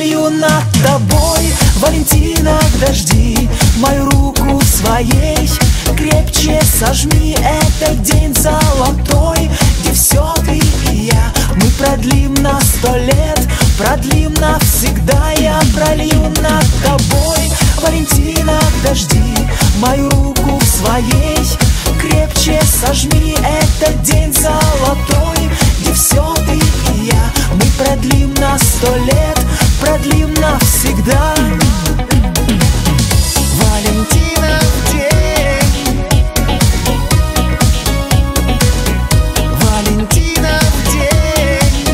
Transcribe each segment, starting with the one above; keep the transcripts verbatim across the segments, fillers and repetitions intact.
пролью над тобой, Валентина, дожди, мою руку в своей крепче сожми. Этот день золотой, где все ты и я, мы продлим на сто лет, продлим навсегда. Я пролью над тобой, Валентина, дожди, мою руку в своей крепче сожми. Этот день золотой, где все ты и я, мы продлим на сто лет, продлим навсегда. Валентина в день, Валентина в день.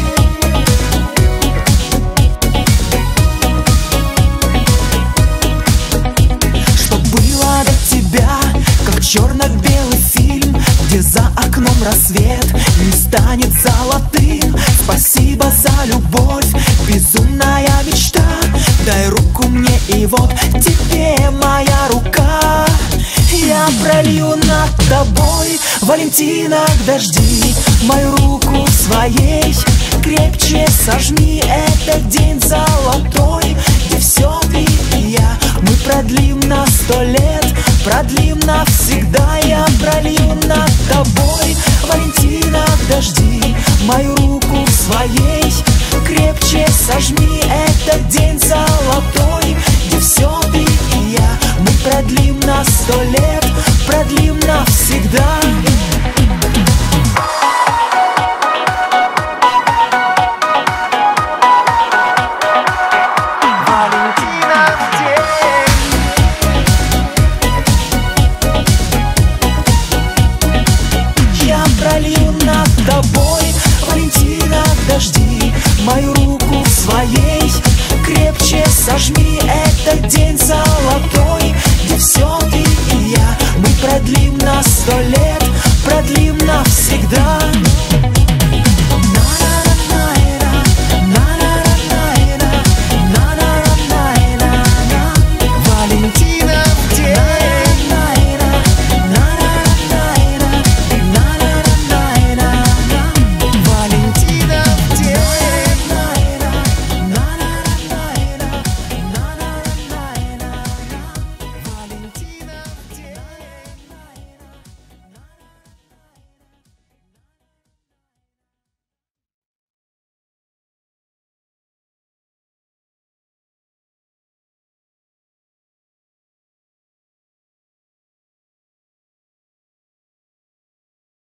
Что было до тебя, как черно-белый фильм, где за окном рассвет не станет золотым. Спасибо за любовь, безумная мечта. Дай руку мне, и вот тебе моя рука. Я пролью над тобой, Валентина, дожди, мою руку в своей крепче сожми. Этот день золотой, где все ты и я, мы продлим на сто лет, продлим навсегда. Я пролью над тобой, Валентина, дожди, мою руку в своей крепче сожми. Этот день золотой, где все ты и я, мы продлим на сто лет, продлим навсегда.